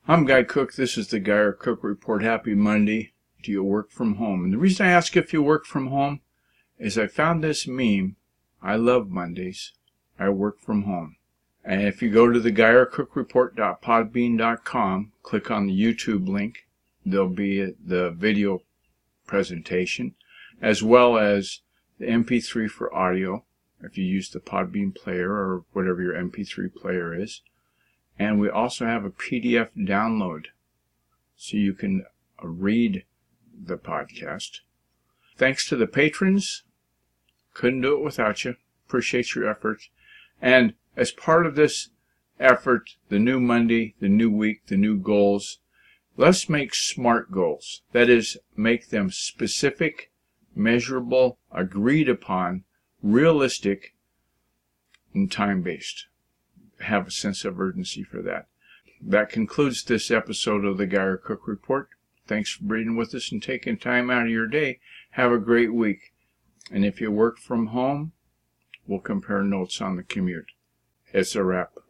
I'm Guy Cook. This is the Guy Cook Report. Happy Monday. Do you work from home? And the reason I ask if you work from home is I found this meme. I love Mondays. I work from home. And if you go to the GuyCookReport.podbean.com, click on the YouTube link, there'll be the video presentation, as well as the MP3 for audio, if you use the Podbean player or whatever your MP3 player is. And we also have a PDF download, so you can read the podcast. Thanks to the patrons. Couldn't do it without you. Appreciate your efforts. And as part of this effort, the new Monday, the new week, the new goals, let's make SMART goals. That is, make them specific, measurable, agreed upon, realistic, and time-based. Have a sense of urgency for that. That concludes this episode of the Guy Cook Report. Thanks for being with us and taking time out of your day. Have a great week. And if you work from home, we'll compare notes on the commute. It's a wrap.